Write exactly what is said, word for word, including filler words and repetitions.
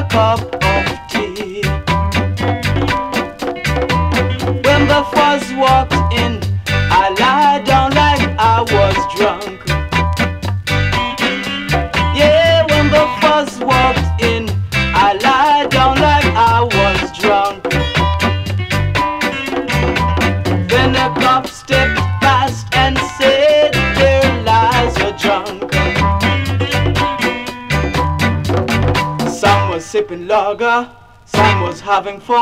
cup of tea. When the fuzz walked in, I lied down like I was drunk. Yeah, when the fuzz walked in, I lied down like I was drunk. Then a cop stepped past and said, "There lies your drunk." Some was sipping lager, some was having fun.